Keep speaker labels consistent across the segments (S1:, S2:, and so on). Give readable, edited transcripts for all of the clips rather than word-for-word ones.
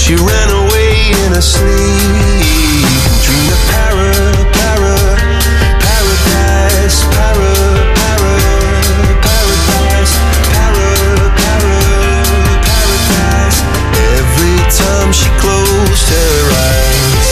S1: She ran away in her sleep. Dreamed of paradise, paradise. Every time she closed her eyes.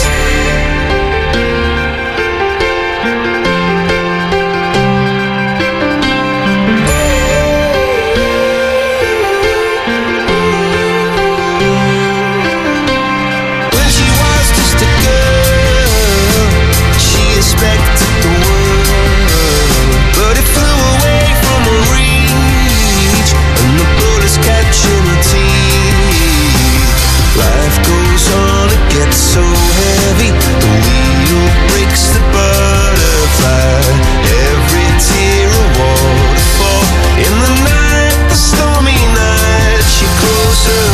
S1: When she was just a girl, she expected the world, but it flew away from her reach, and the bullets catching her teeth. Life goes on, it gets so heavy, the wheel breaks the butterfly. Every tear a waterfall. In the night, the stormy night, she closed her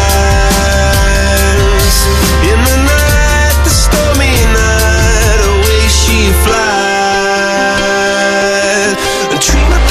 S1: eyes. In the night, the stormy night, away she flies. A dream of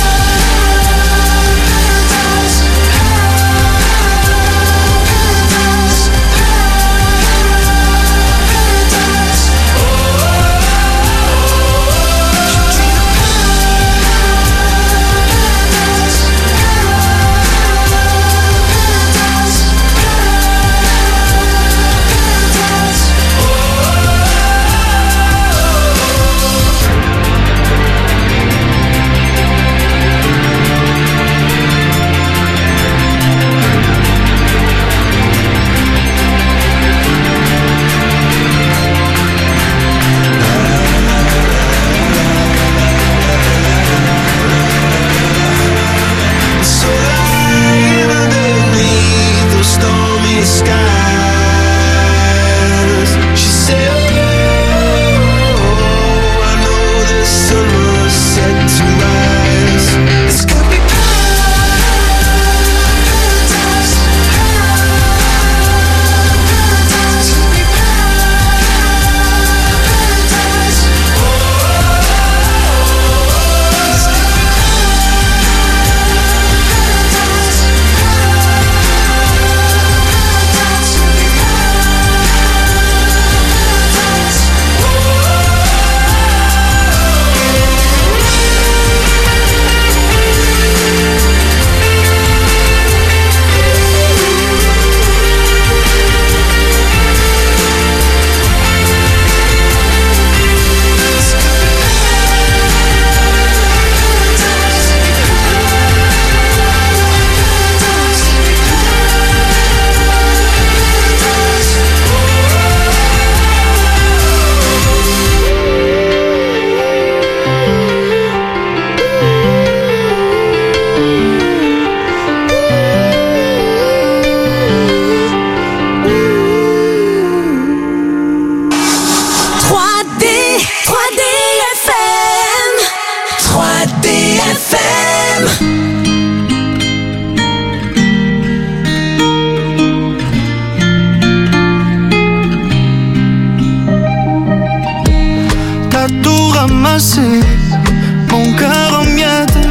S2: mon cœur en miettes,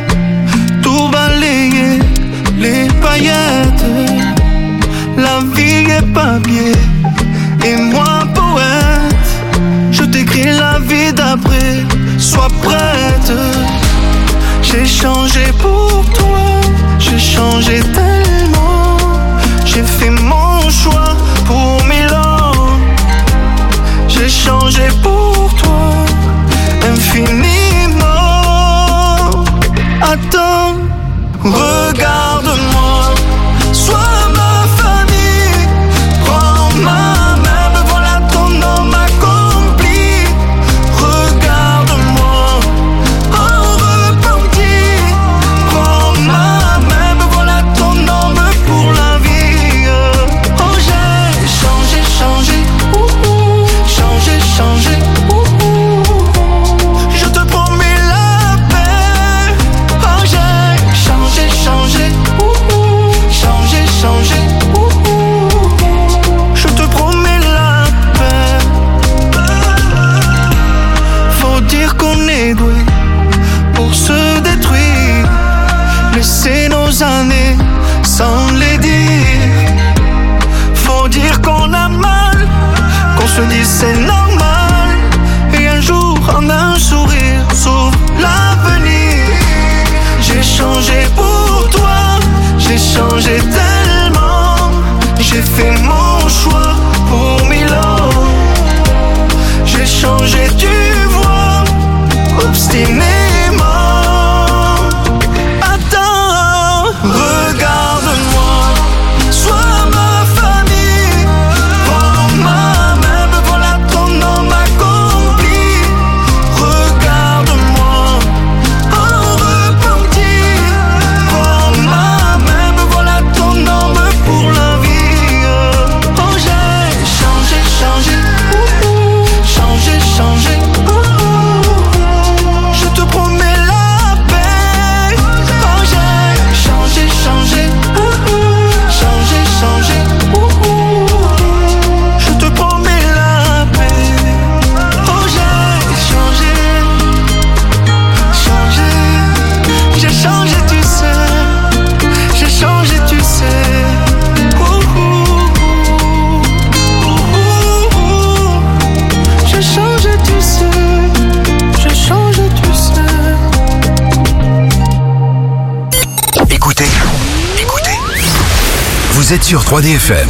S2: tout balayé, les paillettes. La vie est papier et moi poète. Je t'écris la vie d'après, sois prête. J'ai changé pour toi, j'ai changé tellement. J'ai fait mon choix pour Milan. J'ai changé pour toi infiniment. Attends, regarde-moi, sois ma famille. Prends ma main, me voilà ton homme accompli. Regarde-moi, en repenti. Prends ma main, me voilà ton homme tellement. J'ai fait mon choix pour Milo. J'ai changé, tu vois, obstinément. Attends, regarde-moi, sois ma famille. Prends ma main, me voilà ton homme accompli. Regarde-moi, en repentir. Prends ma main, me voilà ton homme pour la vie. Oh, j'ai changé, changé, changé, changé. Je te promets la paix. Oh, j'ai changé, changé, changé, changé. Je te promets la paix. Oh, j'ai changé, changé. J'ai changé, tu sais. J'ai changé, tu sais. J'ai changé, tu sais. J'ai changé, tu sais.
S3: Écoutez. Vous êtes sur 3DFM.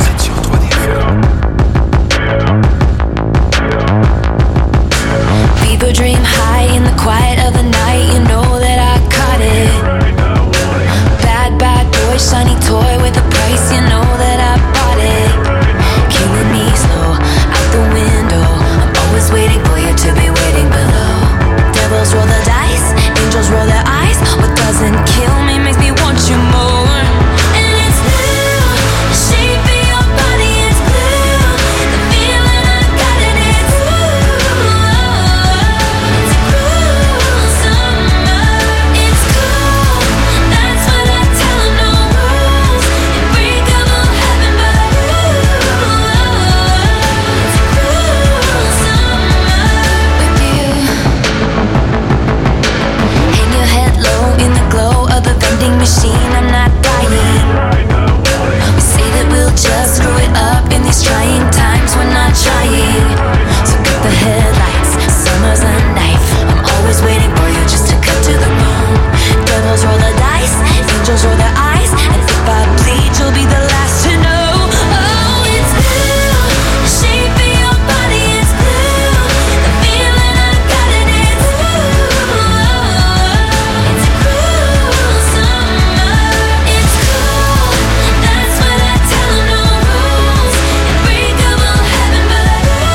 S4: Fever dream high in the quiet of the night. You know that I caught it. Bad boy, shiny toy with a price. You know that I bought it. Killing me slow out the window. I'm always waiting for you to be waiting below. Devils roll the dice, angels roll their eyes. What doesn't kill me makes me want you more. And it's new, the shape of your body is blue. The feeling I got in it's it's cruel summer. It's cool, that's what I tell 'em, no rules. Unbreakable heaven, but it's cruel summer with you. Hang your head low in the glow of the vending machine. I'm not dying. We say that we'll just screw it up in these trying times. We're not trying. So cut the headlights. Summer's a knife. I'm always waiting for you just to cut to the bone. Devils roll the dice. Angels roll their eyes. And if I bleed, you'll be the last to know. Oh, it's blue. The shape of your body is blue. The feeling I got in it's it's cruel summer. It's cool. That's what I tell 'em, no rules. Unbreakable heaven, but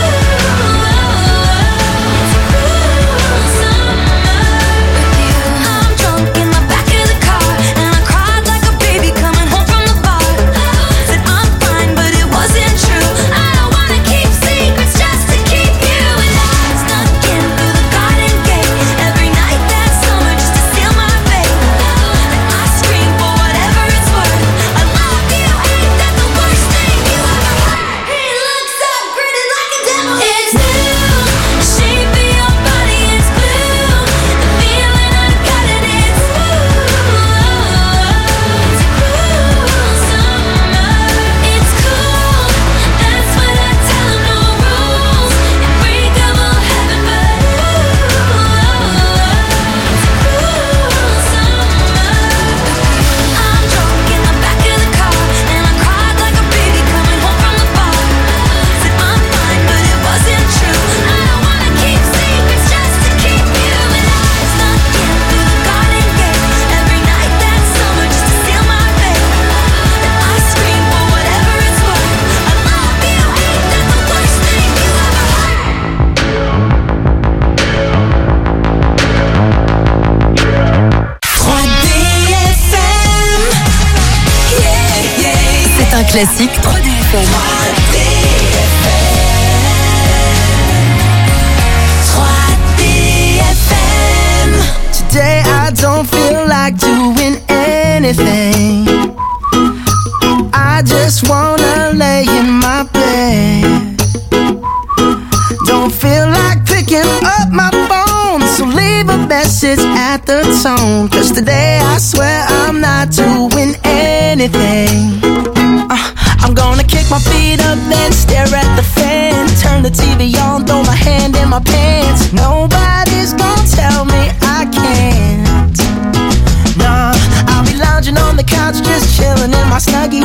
S4: it's cruel summer with you. I'm drunk in the back of the car, and I cried like a baby coming home from the bar. Said I'm fine, but it wasn't true. I don't wanna keep secrets just to keep you. And I snuck in through the garden gate every night that summer just to seal my fate. And I scream for whatever it's worth. I love you, ain't that the worst thing you ever heard? He looks so gritty like a devil. It's new, the shape of your body is blue. The feeling I got in it's it's cruel summer. It's cool, that's what I tell 'em, no rules. Unbreakable heaven, but it's cruel summer. I'm drunk in the back of the car, and I cried like a baby coming home from the bar. Said I'm fine, but it wasn't true. I don't wanna keep secrets just to keep you. And I snuck in through the garden gate every night that summer just to seal my fate. And I scream for whatever it's worth. I love you, ain't that the worst thing you ever heard?
S5: 3DFM. C'est un classique 3DFM. 3DFM.
S2: Today I don't feel like doing anything. I just wanna lay in my bed. Don't feel like picking up my phone, so leave a message at the tone. 'Cause today I swear I'm not doing anything. I'm gonna kick my feet up, then stare at the fan. Turn the TV on, throw my hand in my pants. Nobody's gonna tell me I can't. Nah, I'll be lounging on the couch, just chilling in my Snuggie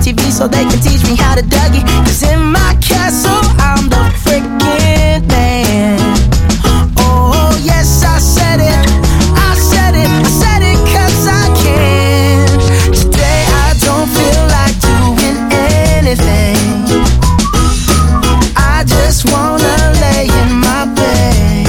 S2: TV so they can teach me how to Dougie. 'Cause in my castle, I'm the freaking man. Oh, yes, I said it. I said it. I said it 'cause I can. Today I don't feel like doing anything. I just wanna lay in my bed.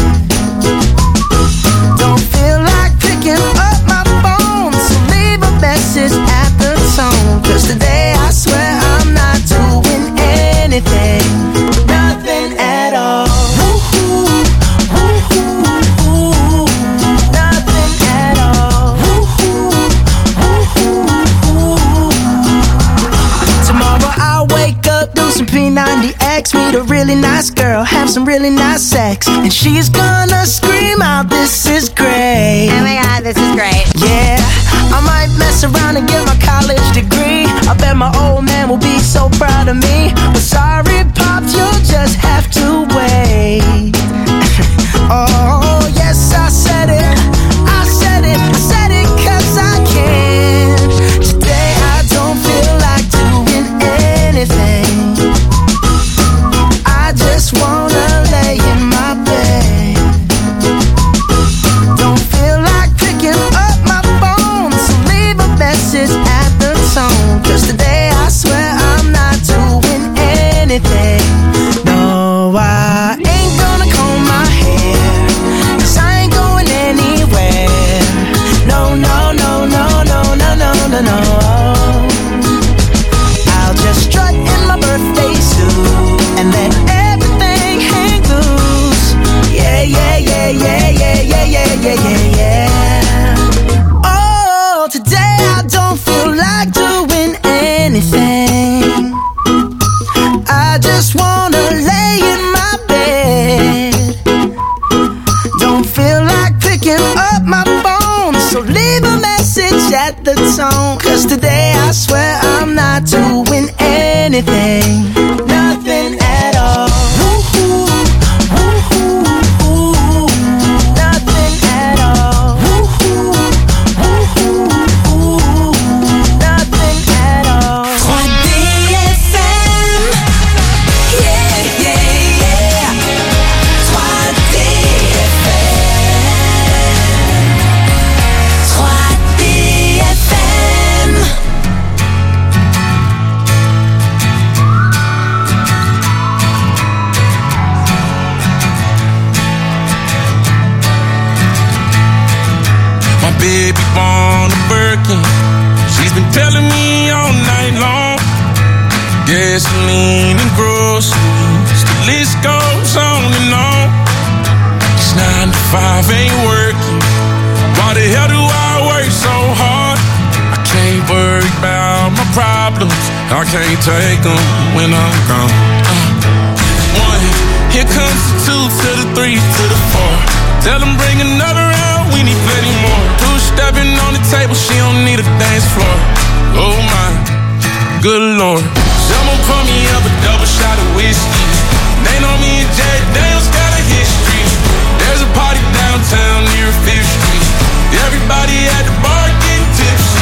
S2: Don't feel like picking up my phone, so leave a message at the tone. 'Cause today I swear I'm not doing anything. Nothing at all. Woo-hoo, woo-hoo, woo-hoo. Nothing at all. Woo-hoo, woo-hoo, woo-hoo. Tomorrow I'll wake up, do some P90X, meet a really nice girl, have some really nice sex, and she's gonna scream out, "This is great."
S5: Oh my god, this is great.
S2: Yeah, I might mess around and get my college degree. I bet my old man will be so proud of me. But sorry, Pops, you'll just have to wait. Oh, yes, I said it. I said it. I said it 'cause I can. Today I don't feel like doing anything. I just wanna lay in my bed. Don't feel like picking up my phone, so leave a message at the tone. 'Cause today I swear I'm not doing anything. No, I ain't gonna comb my hair, 'cause I ain't going anywhere. No, no, no, no, no, no, no, no, no. I'll just strut in my birthday suit and let everything hang loose. Yeah, yeah, yeah, yeah, yeah, yeah, yeah, yeah, yeah, yeah. Oh, today I don't feel like doing anything. I just wanna lay in my bed. Don't feel like picking up my phone, so leave a message at the tone. 'Cause today I swear I'm not doing anything. Nothing at all. Woo-hoo, woo-hoo, woo-hoo. Nothing at all. Woo-hoo, woo-hoo, woo-hoo. Nothing at all.
S5: 3DFM. Yeah, yeah, yeah. 3DFM. 3DFM.
S6: My baby born a Birkin. She's been telling me all night long. Gasoline and groceries, the list goes on and on. It's 9 to 5, ain't working. Why the hell do I work so hard? I can't worry about my problems. I can't take them when I'm gone. One, here comes the 2 to the 3 to the 4. Tell them bring another round, we need plenty more. 2 stepping on the table, she don't need a dance floor. Oh my, good lord. Someone pour me up a double shot of whiskey. They know me and Jack Daniels got a history. There's a party downtown near 5th Street. Everybody at the bar getting tipsy.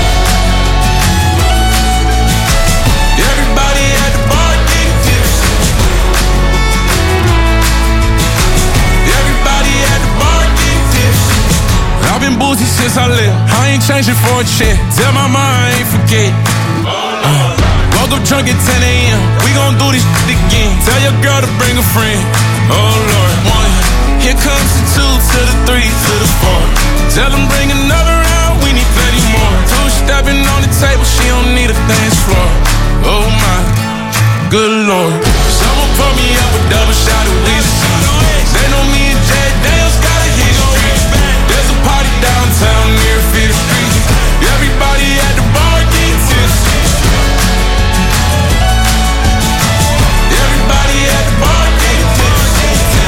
S6: Everybody at the bar getting tipsy. Everybody at the bar getting tipsy. I've been boozy since I left. I ain't changing for a check. Tell my mind I ain't forget. Woke up drunk at 10 a.m. We gon' do this shit again. Tell your girl to bring a friend. Oh Lord. 1, here comes the 2 to the 3 to the 4. Tell them bring another round, we need plenty more. 2 stepping on the table, she don't need a dance floor. Oh my, good lord. Someone pour me up a double shot of whiskey. They know me and Jack Daniels got a history. There's a party downtown near 5th Street. Everybody at the bar getting tipsy. Everybody at the bar getting tipsy.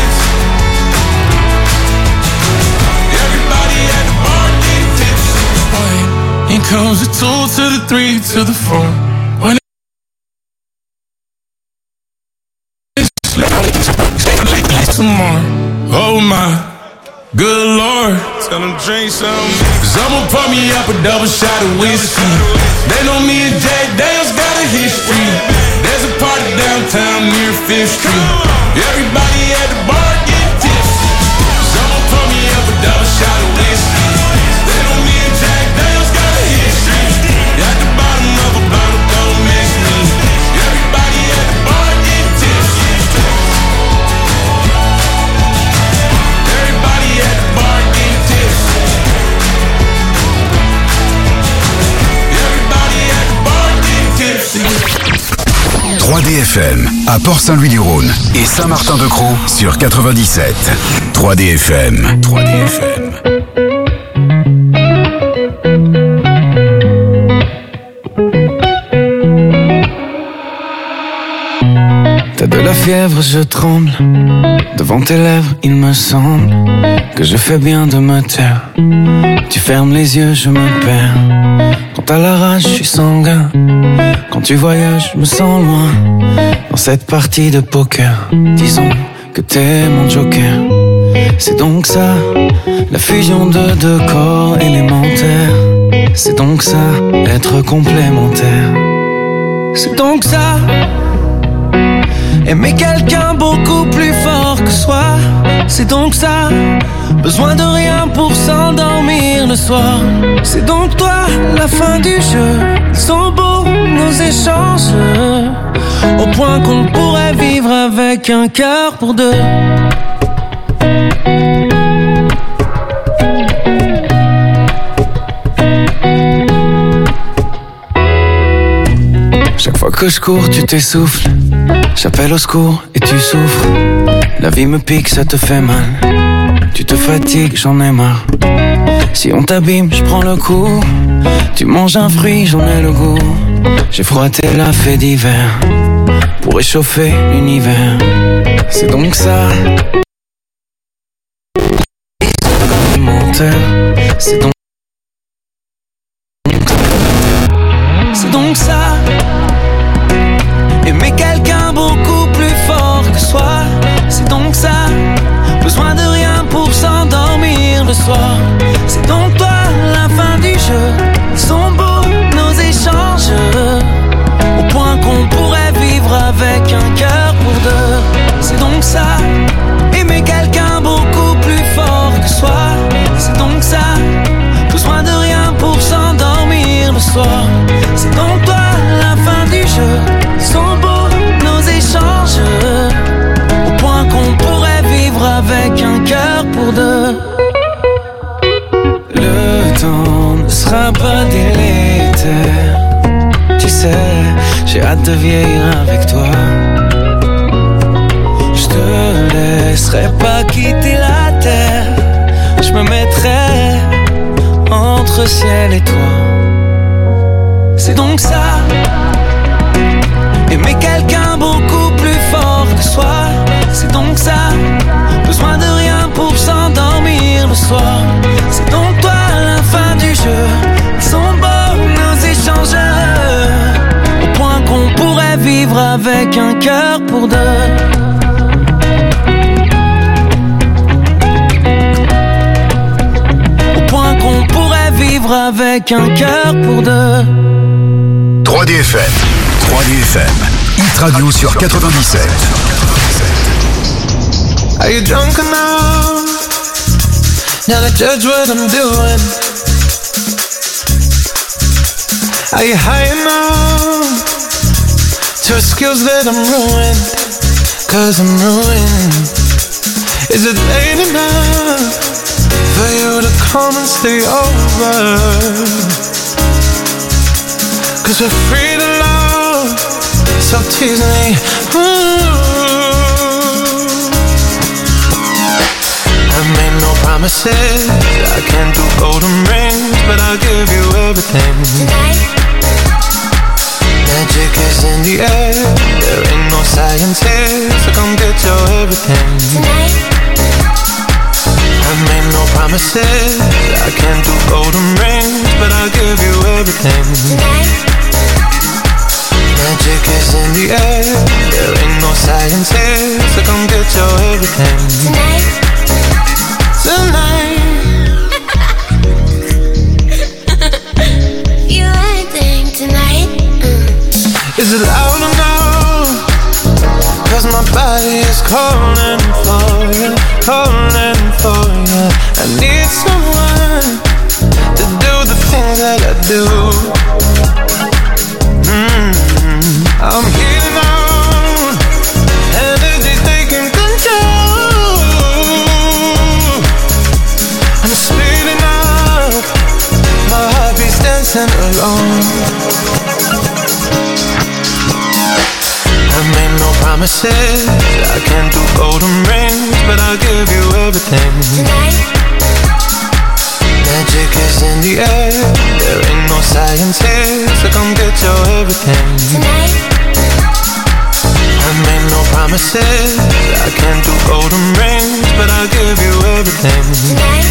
S6: Everybody at the bar getting tipsy. Here comes the 2 to the 3 to the 4. When tomorrow, oh my, good lord. Tell them drink some. Someone pour me up a double shot of whiskey. They know me and Jack Daniels got a history. There's a party downtown near 5th Street. Everybody at the bar get tipsy. Someone pour me up a double shot of whiskey. They know me and Jack Daniels got a history. At the bottom of a bottle, don't miss me. Everybody at the bar get tipsy. Everybody at the bar get tipsy. Everybody at the bar get tipsy.
S3: 3DFM à Port-Saint-Louis-du-Rhône et Saint-Martin-de-Crau sur 97. 3DFM. 3DFM.
S2: T'as de la fièvre, je tremble. Devant tes lèvres, il me semble que je fais bien de me taire. Tu fermes les yeux, je me perds. Quand à la rage, je suis sanguin. Quand tu voyages, je me sens loin. Dans cette partie de poker, disons que t'es mon joker. C'est donc ça, la fusion de deux corps élémentaires. C'est donc ça, être complémentaire. C'est donc ça, aimer quelqu'un beaucoup plus fort que soi. C'est donc ça, besoin de rien pour s'endormir le soir. C'est donc toi, la fin du jeu. Ils sont beaux nos échanges, au point qu'on pourrait vivre avec un cœur pour deux. Chaque fois que je cours, tu t'essouffles. J'appelle au secours et tu souffres. La vie me pique, ça te fait mal. Tu te fatigues, j'en ai marre. Si on t'abîme, je prends le coup. Tu manges un fruit, j'en ai le goût. J'ai frotté la fée d'hiver pour réchauffer l'univers. C'est donc ça, menteur. C'est donc ça, aimer quelqu'un beaucoup plus fort que soi. C'est donc ça, besoin de rien pour s'endormir le soir. C'est donc toi, la fin du jeu. Ils sont beaux nos échanges, au point qu'on pourrait vivre avec un cœur pour deux. C'est donc ça, aimer quelqu'un beaucoup plus fort que soi. C'est donc ça, besoin de rien pour s'endormir le soir. C'est donc toi, la fin du jeu. Ils sont beaux nos échanges, au point qu'on pourrait vivre avec un cœur pour deux. Le temps ne sera pas délétère. Tu sais, j'ai hâte de vieillir avec toi. Je te laisserai pas quitter la terre. Je me mettrai entre ciel et toi. C'est donc ça, aimer quelqu'un beaucoup plus fort que soi. C'est donc ça, besoin de rien pour s'endormir le soir. C'est donc toi, la fin du jeu. Ils sont beaux nos échanges, au point qu'on pourrait vivre avec un cœur pour deux. Au point qu'on pourrait vivre avec un cœur pour deux.
S3: 3DFM. 3DFM. Hit Radio sur 97.
S2: Are you drunk enough now to judge what I'm doing? Are you high enough to excuse that I'm ruined? 'Cause I'm ruined. Is it late enough for you to come and stay over? 'Cause we're free to love, so tease me. I made no promises, I can't do golden rings, but I'll give you everything.
S5: Tonight,
S2: Magic is in the air, there ain't no science here, so come get your everything.
S5: tonight,
S2: I made no promises, I can't do golden rings, but I'll give you everything.
S5: tonight,
S2: Magic is in the air, there ain't no science here, so come get your everything.
S5: tonight.
S2: Tonight,
S5: You acting tonight.
S1: Is it loud enough? 'Cause my body is calling for you, calling for you. I need someone to do the things that I do. I'm here now, energy's taking control. I'm speeding up, my heartbeat's dancing alone. I made no promises, I can't do golden rings, but I'll give you everything.
S4: Tonight,
S1: Magic is in the air, there ain't no science here, so come get your everything.
S4: tonight,
S1: I made no promises, I can't do golden rings, but I'll give you everything.
S4: tonight,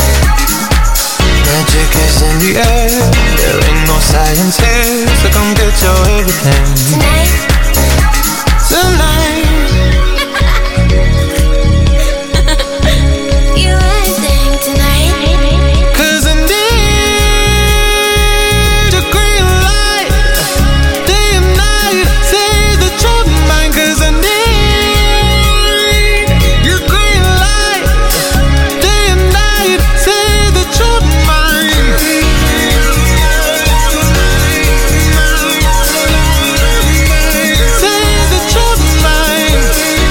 S1: Magic is in the air, there ain't no science here, so come get your everything.
S4: tonight.
S1: Tonight,
S4: You everything tonight.
S1: 'cause I need your green light, day and night, say that you're mine. 'Cause I need your green light, day and night, say that you're mine. Say that you're mine.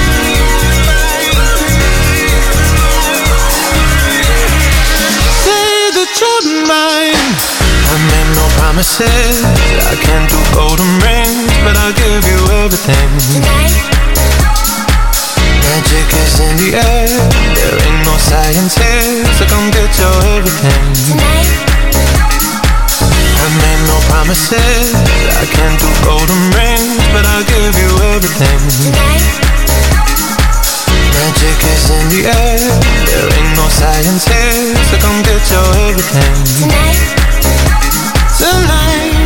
S1: Say that you're mine. I made no promises, I can't do golden rings, but I'll give you everything.
S4: Tonight,
S1: Magic is in the air, there ain't no science here, so come get your everything.
S4: tonight,
S1: I made no promises, I can't do golden rings, but I'll give you everything.
S4: tonight,
S1: Magic is in the air, there ain't no science here, so come get your everything.
S4: tonight.
S1: Tonight.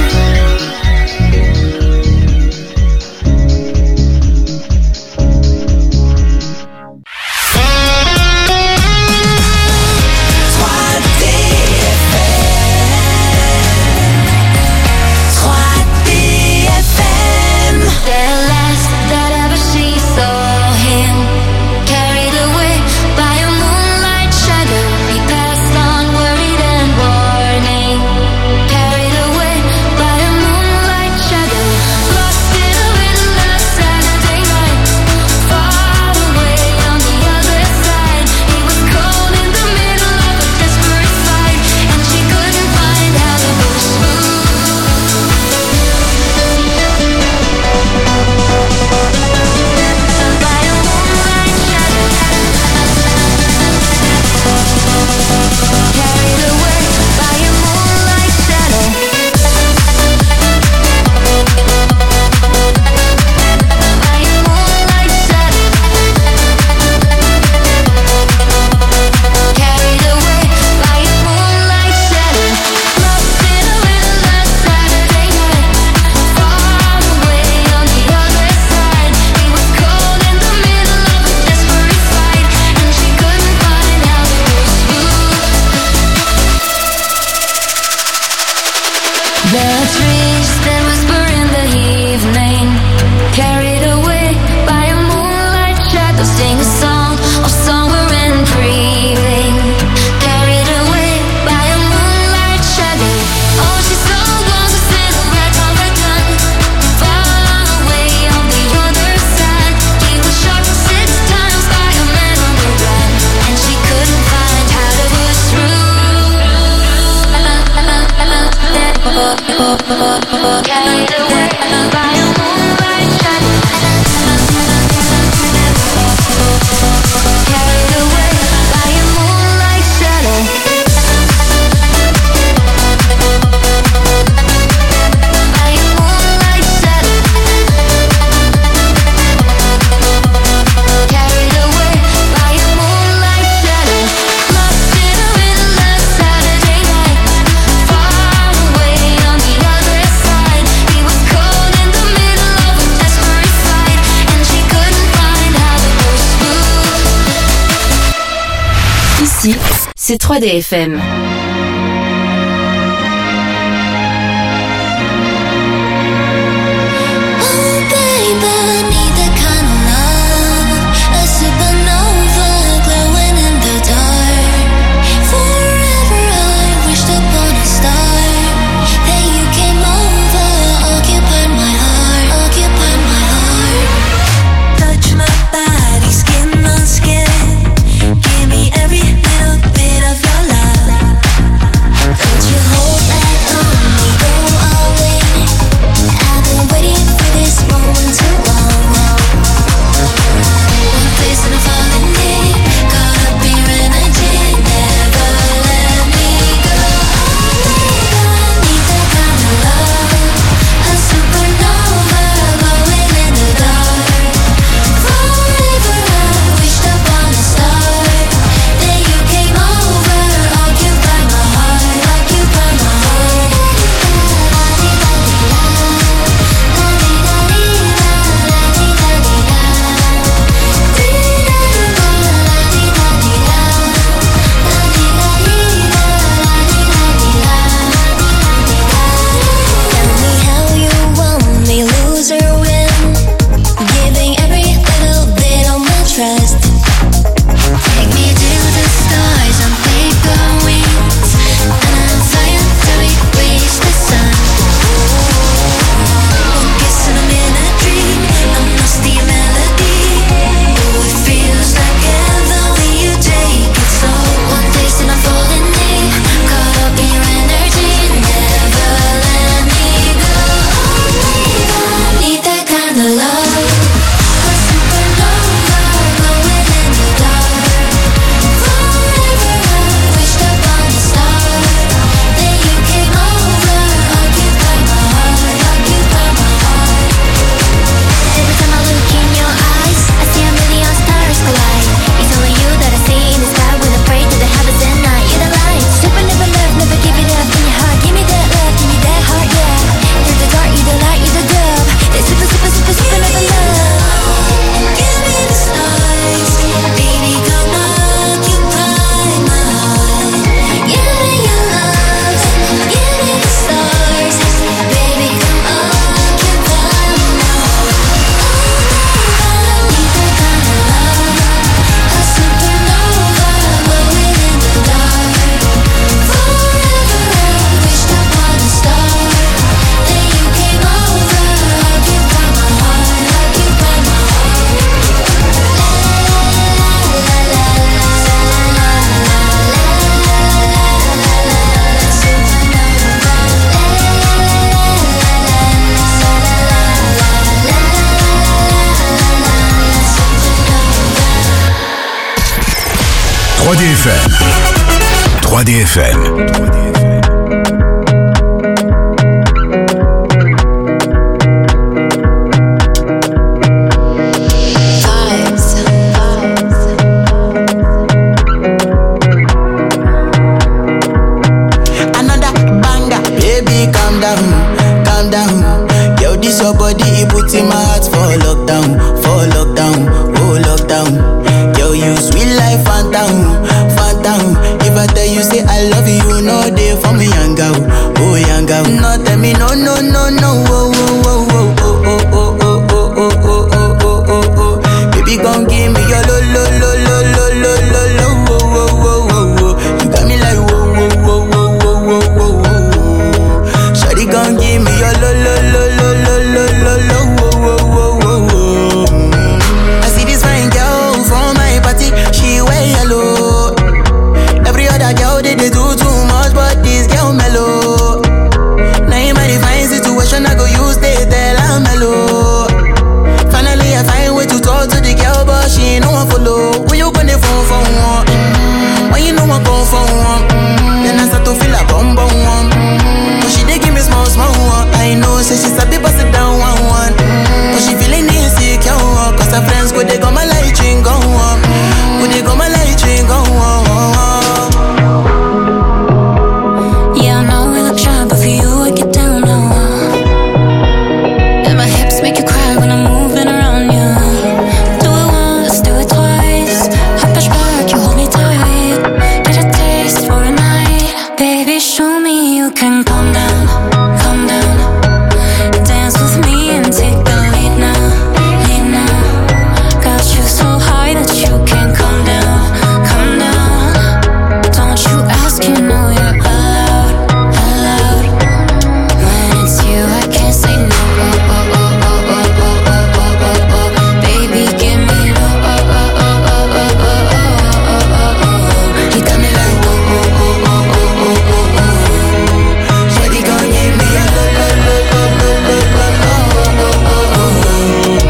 S4: The last that ever she saw him, carried away by a moonlight shadow. He passed on, worried and warning. Carried away by a moonlight shadow, lost in a windless Saturday night. Far away on the other side, he was cold in the middle of a desperate fight, and she couldn't find how to push through. By a moonlight shadow, carried away by a moonlight shadow. By a moonlight shadow, carried away by a moonlight shadow, lost in a windless Saturday night. Far away on the other side, he was cold in the middle of a desperate fight, and she couldn't find how to push through. The trees that whisper in the evening, carried away by a moonlight shadow, sing a song of somewhere and breathing. Carried away by a moonlight shadow. All she saw was a silhouette of her gun. Far away on the other side, he was shot 6 times by a man on the run, and she couldn't find how to push through. Carried away by a moonlight shadow. Carried away by a moonlight shadow. By a moonlight shadow. Carried away by a moonlight shadow, lost in a windless Saturday night. Far away on the other side, he was cold in the middle of a desperate fight, and she couldn't find how to push through.
S7: Ici, c'est 3DFM.
S3: 3DFM.
S2: Another banger, baby, calm down, calm down. Yo, this your body, it puts in my heart for lockdown, oh lockdown. Yo, you sweet life, phantom, phantom. If I tell you say I love you, no day for me, young girl, oh young girl. No tell me no, no, no, no, oh, oh, oh, oh, oh, oh, oh, oh, oh, oh, oh, oh, oh, oh. Baby, gon' give me your lo, lo, lo, lo, lo, lo, lo, lo, oh, oh, oh, oh, oh. You got me like whoa, whoa, whoa, whoa, whoa, whoa, whoa, whoa. Shawty gon' give me your lo, lo, lo, lo, lo, lo, lo, lo, oh, oh, oh, oh, oh. I see this fine girl from my party, she wear yellow. Every other girl they do too much, but this girl mellow. Now in my divine situation, I go use they tell I'm mellow. Finally I find way to talk to the girl, but she ain't no one follow. When you gonna phone for one? When you know I go for one? Then I start to feel a bum bum one. But she dey give me small small one. I know say she's a bit pass it down one one. But she feeling insecure, cause her friends go they go my light ring go on. Go they go my light ring go on.
S4: Yeah, I know we look shy, but for you I get down low. And my hips make you cry when I'm moving around you. Do it once, do it twice. I push back, you hold me tight. Get a taste for a night. Baby, show me you can calm down, calm down. Dance with me and take the lead now, lead now. Got you so high that you can't come down, come down. Don't you ask, you know you're allowed, allowed. When it's you, I can't say no. Oh, oh, oh, oh, oh, oh, oh, oh, oh, oh. Baby, give me low. Oh, oh, oh, oh, oh, oh, oh, oh, oh, oh. You got me like whoa, whoa, whoa, whoa, whoa, whoa, whoa, whoa. Shawty gon' give me a low, low, low, low, low, low, low, oh, oh, oh,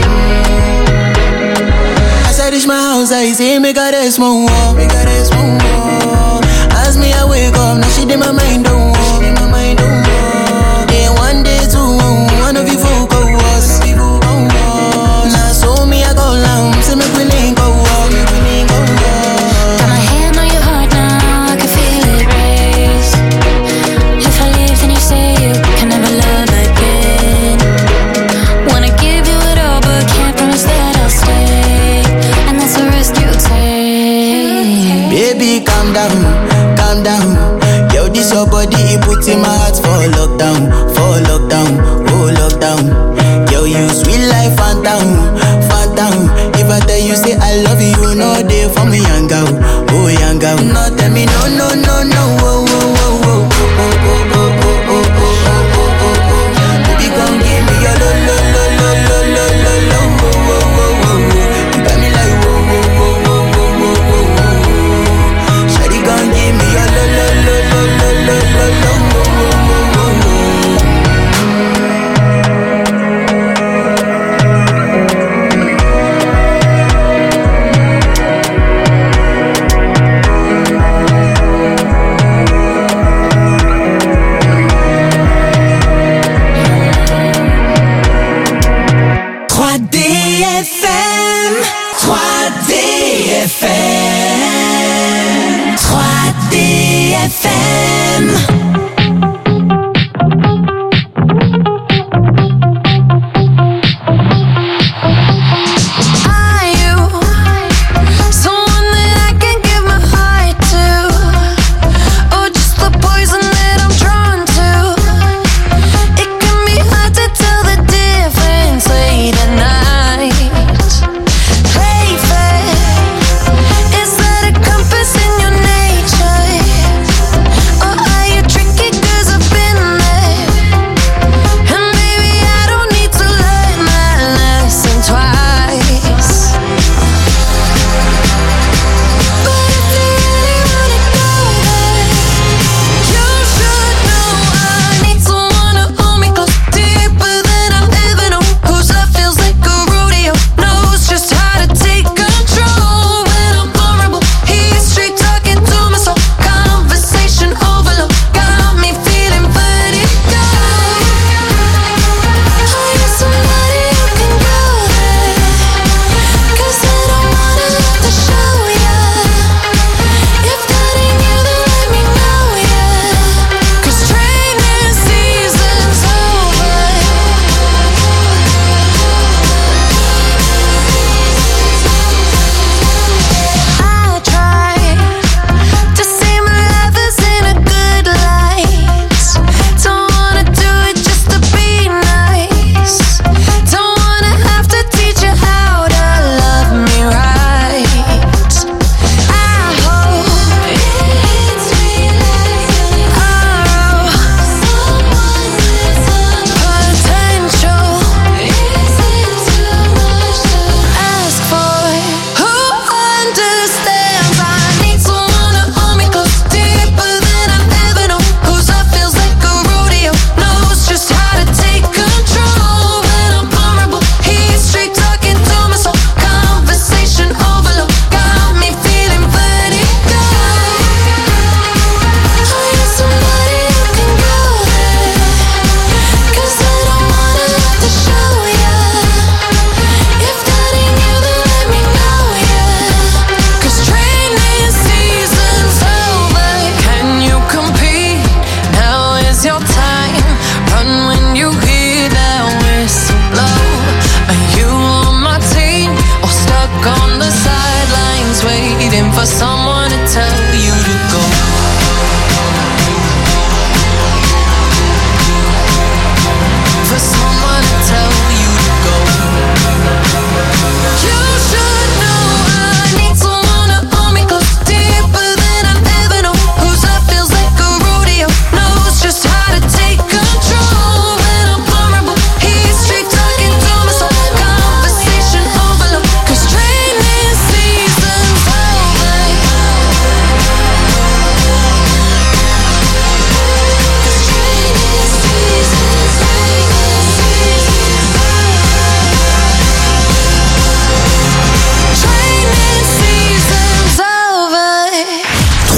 S4: oh.
S2: As I reach my house, I see me got a small wall, me got a small wall. As me I wake up, now she did my mind don't walk, Then one day two, one of you folk go was. Now so me I go long, say me we link go walk,
S4: Got my hand on your heart now, I can feel it race. If I leave, then you say you can never love again. Wanna give you it all, but can't promise that I'll stay. And that's a risk you take.
S2: Baby, calm down, calm down. Yo, this your body, it puts in my heart for lockdown, oh lockdown. Yo, you sweet life, phantom, phantom. If I tell you say I love you, no day for me, young girl, oh young girl. No, tell me no, no, no, no, oh, oh, oh, oh, oh, oh, oh, oh, oh, oh, oh, oh, oh. Baby, come give me your lo, lo, lo, lo, lo, lo, lo, lo, oh, oh, oh, oh, oh. You got me like whoa, whoa, whoa, whoa, whoa, whoa, whoa, whoa. Shawty gon' give me your lo, lo, lo, lo, lo, lo, lo, lo, oh, oh, oh, oh, oh.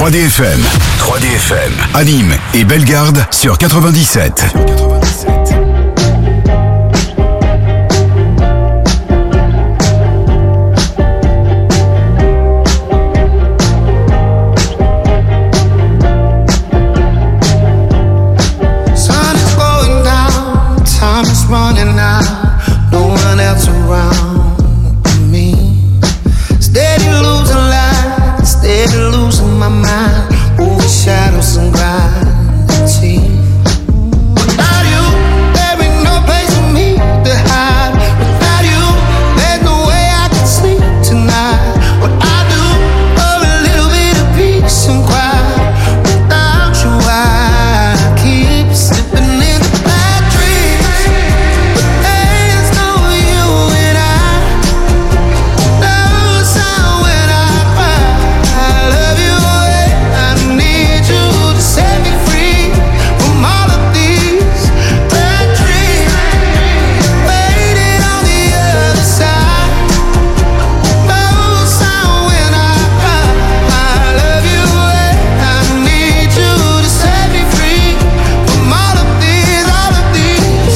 S3: 3DFM. 3DFM. À Nîmes et Bellegarde sur 97.
S2: Sun is going down, time is running out, no one else around me. Steady losing light, steady losing my mind, moving shadows and gravity. Without you, there ain't no place for me to hide. Without you, there's no way I can sleep tonight. What I do for a little bit of peace and quiet. Without you, I keep slipping into bad dreams. But there's no you and I. No sound when I cry. I love you and I need you to set me free from all of these bad dreams. Waiting on the other side. No sound when I cry. I love you and I need you to set me free from all of these bad dreams.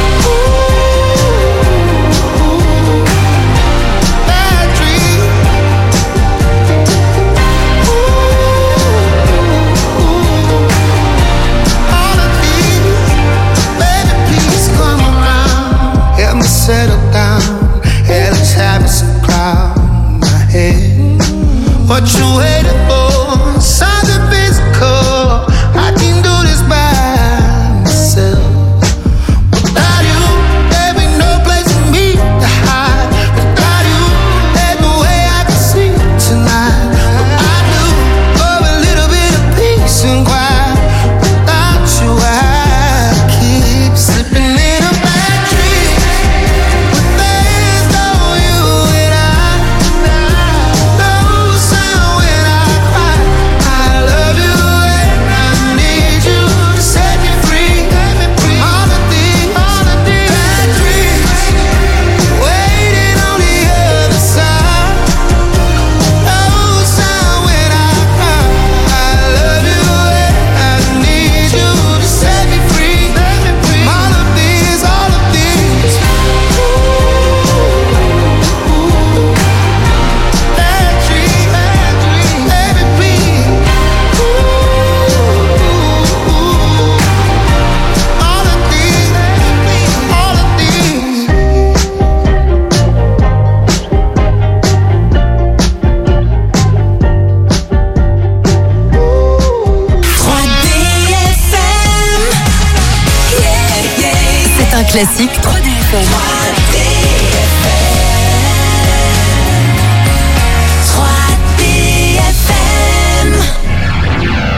S2: All of these, baby, please come around. Help me settle down. Headless habits and cloud my head. What you waiting for? Something physical. I can do this by myself. Without you, there ain't no place for me to hide. Without you, there's no way I can sleep tonight. What I do for a little bit of peace and quiet. Without you, I keep slipping into bad dreams. But there's no you and I. No sound when I cry. I love you and I need you to set me free. All of these bad dreams, waiting on the other side. No sound when I cry. I love you and I need you to set me free. All of these bad dreams, baby, please. All of these.
S5: 3DFM. Yeah, yeah.
S7: C'est un classique 3DFM.
S5: 3DFM.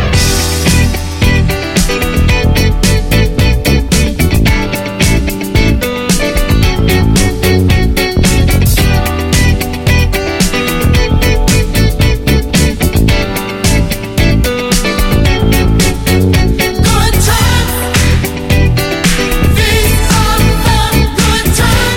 S5: Good times, these are the good times.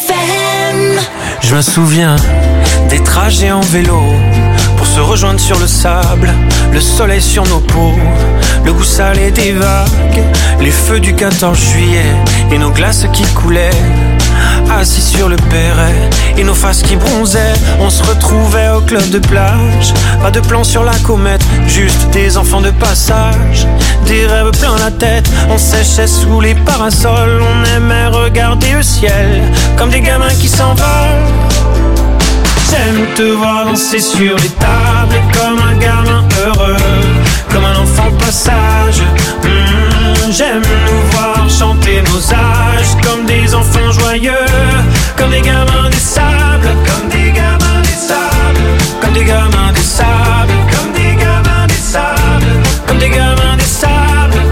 S5: FM.
S8: Je me souviens des trajets en vélo pour se rejoindre sur le sable, le soleil sur nos peaux, le goût salé des vagues, les feux du 14 juillet et nos glaces qui coulaient. Assis sur le perret et nos faces qui bronzaient, on se retrouvait au club de plage. Pas de plan sur la comète, juste des enfants de passage. Des rêves plein la tête, on séchait sous les parasols. On aimait regarder le ciel comme des gamins qui s'envolent. J'aime te voir danser sur les tables comme un gamin heureux, comme un enfant passage. J'aime nous voir chanter nos âges comme des enfants joyeux, comme des gamins des sables, comme des gamins des sables, comme des gamins des sables, comme des gamins des sables, comme des gamins des sables.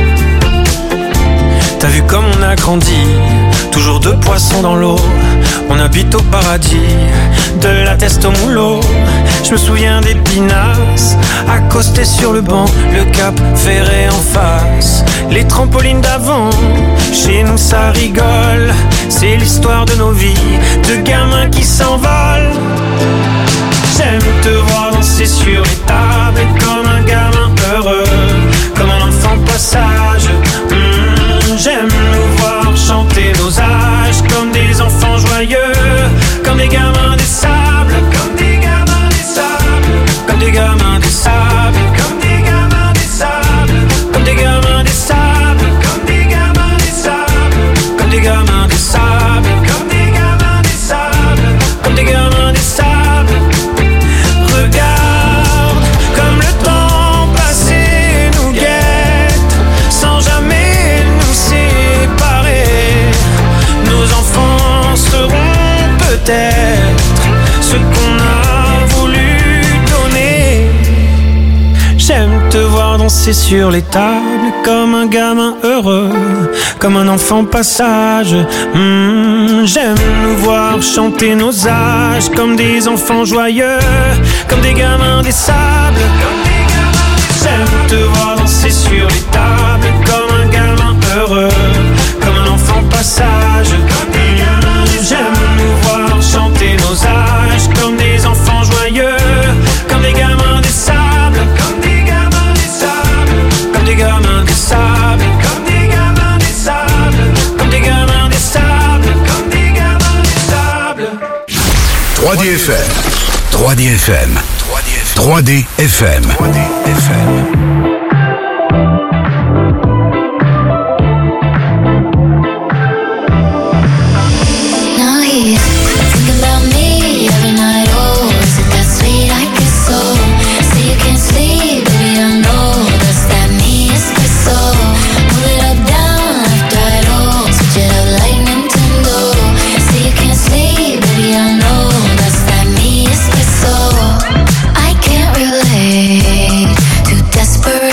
S8: T'as vu comme on a grandi, toujours deux poissons dans l'eau. On habite au paradis, de la teste au moulot. Je me souviens des pinasses, accostés sur le banc, le cap ferré en face, les trampolines d'avant. Chez nous ça rigole, c'est l'histoire de nos vies, de gamins qui s'envolent. J'aime te voir danser sur les tables comme un gamin heureux, comme un enfant passage. J'aime nous voir chanter nos âges comme des enfants joyeux, comme des gamins des sables, comme des gamins des sables, comme des gamins des sables, comme des gamins des sables, comme des gamins des sables, comme des gamins des sables, comme des gamins des sables, comme des gamins des sables, comme des gamins des sables. Regarde comme le temps passé nous guette sans jamais nous séparer. Nos enfants seront peut-être ce qu'on a voulu donner. J'aime te voir danser sur les tables comme un gamin heureux, comme un enfant passage. J'aime nous voir chanter nos âges comme des enfants joyeux, comme des gamins des sables, comme des gamins des sables. J'aime te voir danser sur les tables comme un gamin heureux, comme un enfant passage, comme des gamins des sables. J'aime nous voir chanter nos âges comme des enfants joyeux, comme des gamins des sables, comme des gamins des sables, comme des gamins des sables, comme des gamins des sables, comme des gamins des sables, comme des gamins des sables.
S3: 3D FM. 3D FM. 3D FM. 3D FM.
S5: Now he's thinking about me every night. Oh, is it that sweet? I guess so. Say you can't sleep, baby, I know that's that me espresso. Move it up, down, left, right, oh, switch it up like Nintendo. Say you can't sleep, baby, I know that's that me espresso. I can't relate, too desperate.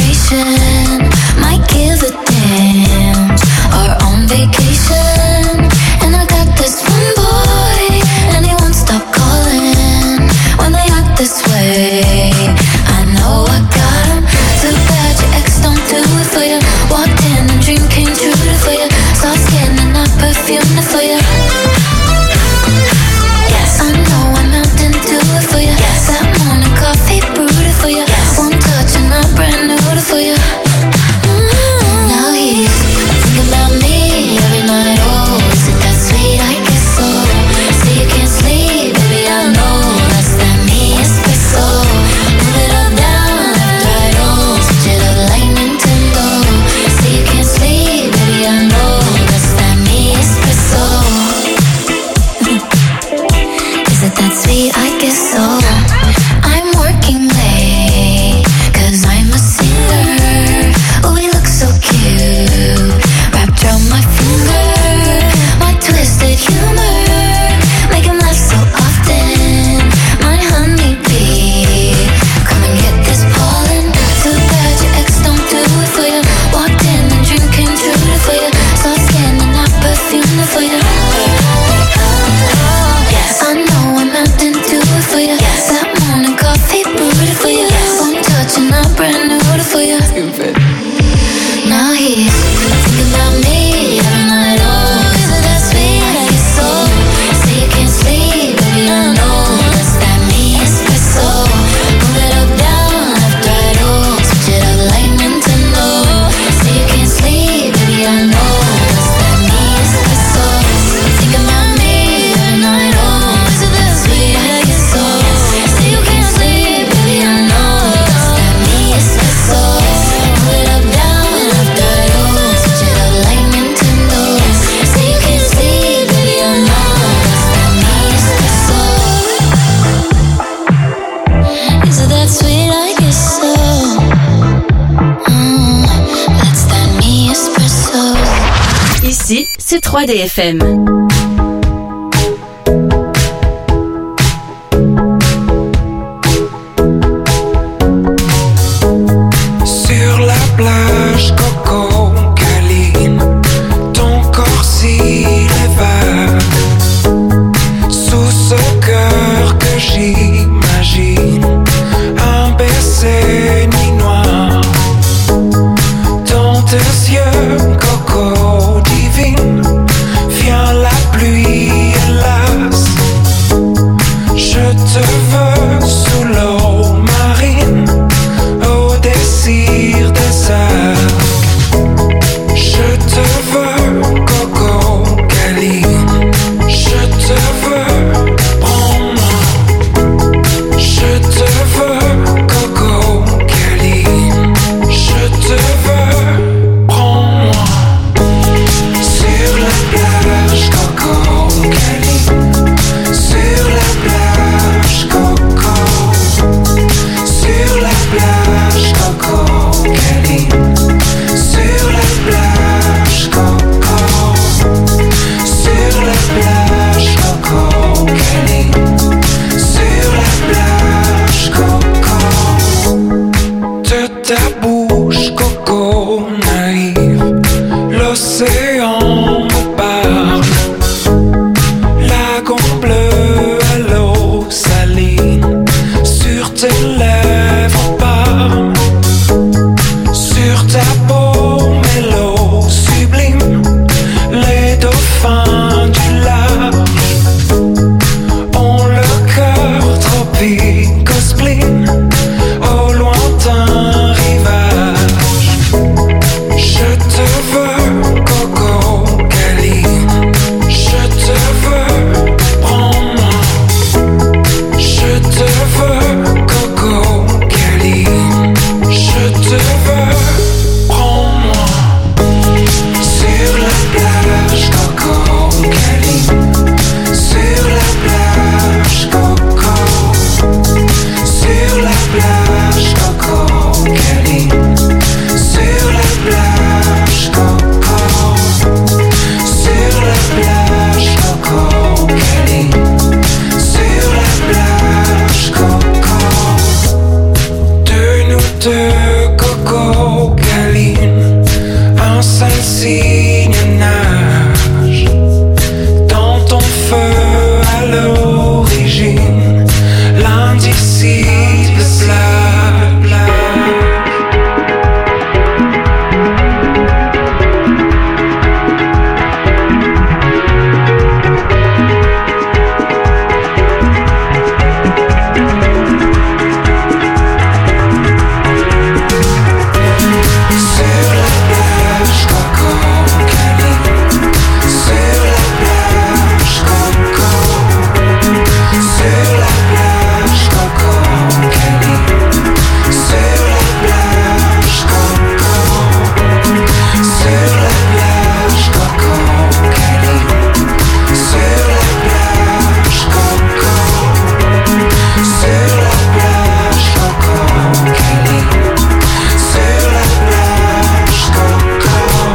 S7: c'est 3DFM.
S8: Sur la plage, Coco câline, ton corps s'élève sous ce cœur que j'imagine, un baiser nuit noire. Dans tes yeux, Coco divine, vient la pluie, hélas. Je te veux sous l'eau marine, au désir des arcs. Je te veux, Coco câline. Je te veux, prends-moi. Je te veux, Coco câline. Je te veux, prends-moi. Sur la plage, Coco câline. Sur la plage, Coco. Sur la plage, Coco câline. Sur la plage, Coco. Sur la plage, Coco câline. Sur la plage, Coco. De ta bouche, Coco naïve, l'océan me parle. Lagon bleu à l'eau saline, sur tes lèvres parme. Sur ta peau, mélo sublime, les dauphins du large ont le cœur tropique au spleen, au lointain rivage. Je te veux, Coco câline. Je te veux, prends-moi. Je te veux, Coco câline. Je te veux, prends-moi. Sur la plage, Coco câline. Sur la plage, Coco. Sur la plage, Coco câline. Sur la plage, Coco. Sur la plage, Coco câline. Sur la plage, Coco. De nous deux, Coco câline, un seul signe nage dans ton feu à l'origine, l'indicible plage. Sur la plage, Coco câline. Sur la plage, Coco. Sur la plage, Coco câline. Sur la plage, Coco. Sur la plage, Coco câline. Sur la plage, Coco. Sur la plage, Coco câline. Sur la plage, Coco.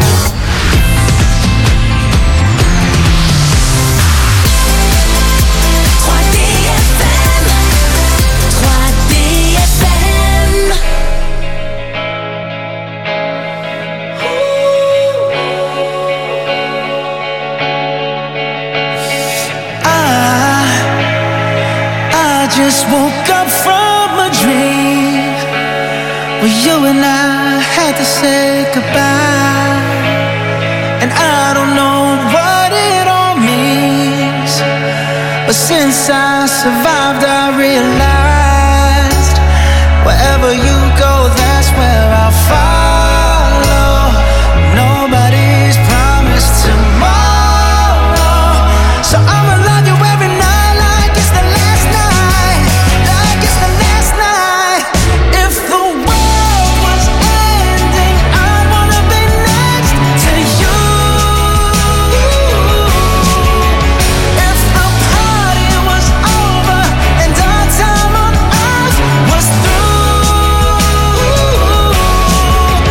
S4: 3DFM.
S2: I just woke up from a dream where you and I had to say goodbye. And I don't know what it all means, but since I survived, I realized wherever you go, that's where I'll follow. Nobody's promised tomorrow, so I'ma love you every night like it's the last night, like it's the last night. If the world was ending, I'd wanna be next to you. If the party was over and our time on earth was through,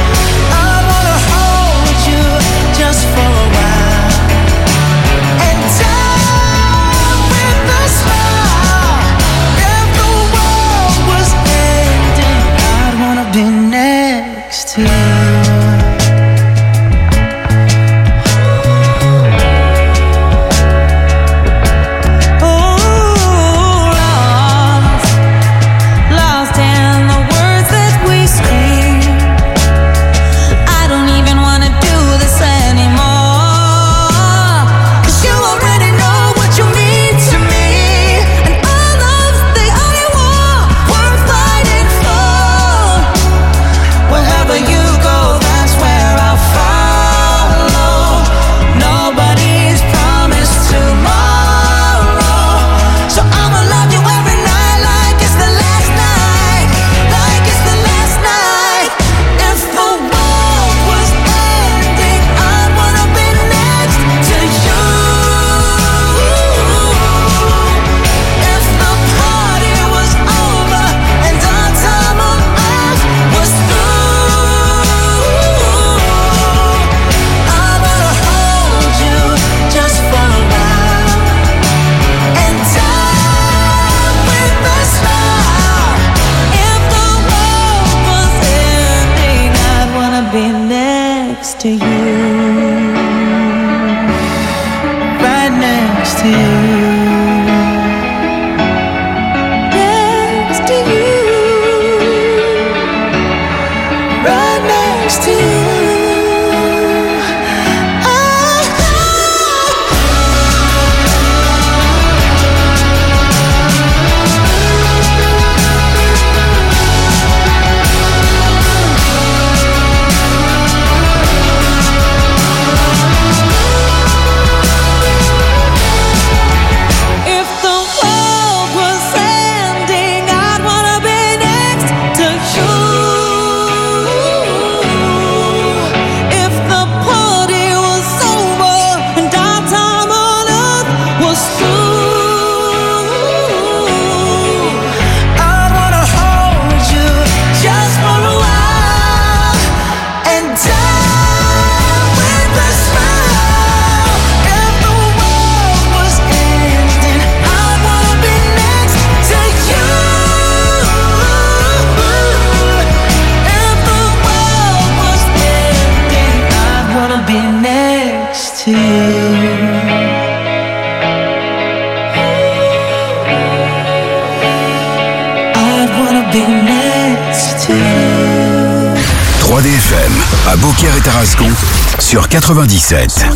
S2: be next to you.
S3: 3DFM à Beaucaire et Tarascon sur 97.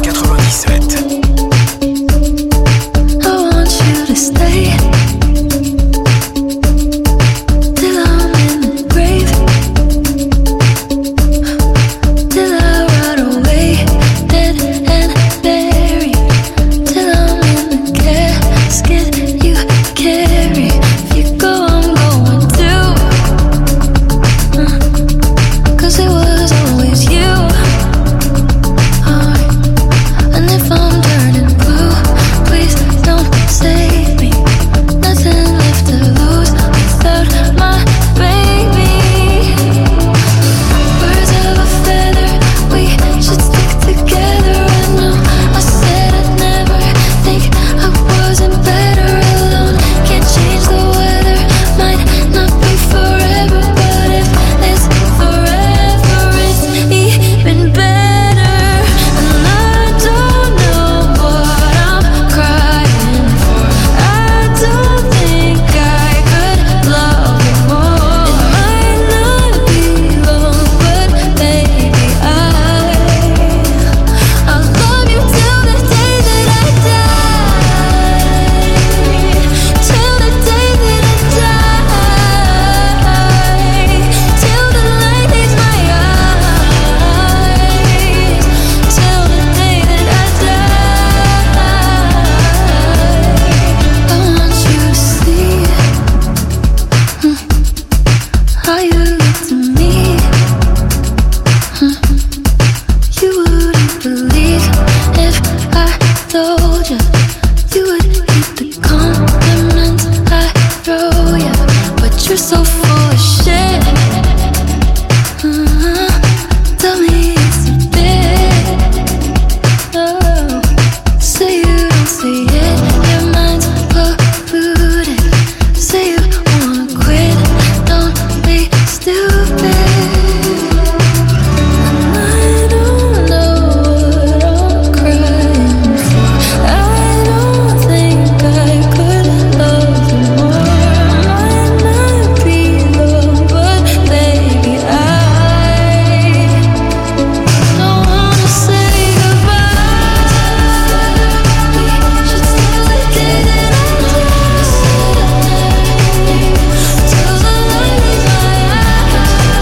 S5: I want you to stay till I'm in the grave, till I rot away, dead and buried, till I'm in the casket you carry. If you go, I'm going too, 'cause it was always you. And if I'm turning blue, please don't save me. Nothing left to lose without my baby. Birds of a feather, we should stick together. I know I said I'd never think I wasn't better alone. Can't change the weather, might not be forever, but if it's forever, it's even better. And I don't know what I'm crying for. I don't think I could love you more. It might not be long, but baby, I'll love you till the day that I die. Till the day that I die. Till the light leaves my eyes. Till the day that I die. I want you to see how you look to me. You wouldn't believe if I told you. You would hate the compliments I throw you, but you're so full of shit. Tell me it's a bit. Oh, say you don't see it, your mind's polluted. Say you wanna quit, don't be stupid. And I don't know what I'm crying for. I don't think I could love you more. Might not be love, but baby, I don't wanna say goodbye. We should still the day that I die. Till the light leaves my eyes.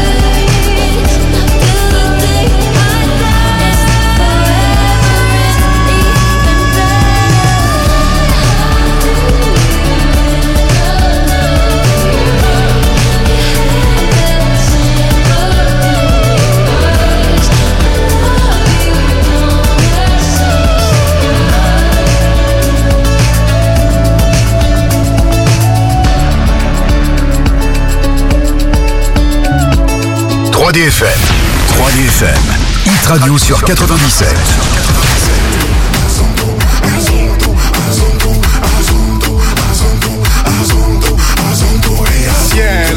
S5: Till the day I die. It's forever, it's even better.
S3: 3DFM, Hit Radio sur 97.
S6: Ciel,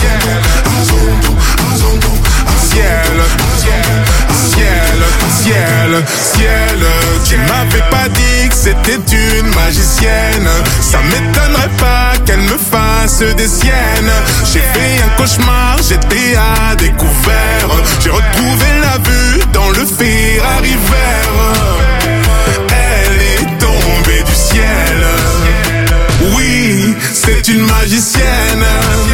S6: tu m'avais pas dit que c'était une magicienne. Ça m'étonnerait pas qu'elle me fasse des siennes. J'ai fait un cauchemar, j'étais à découvert. J'ai retrouvé la vue dans le Ferrari vert. Elle est tombée du ciel. Oui, c'est une magicienne.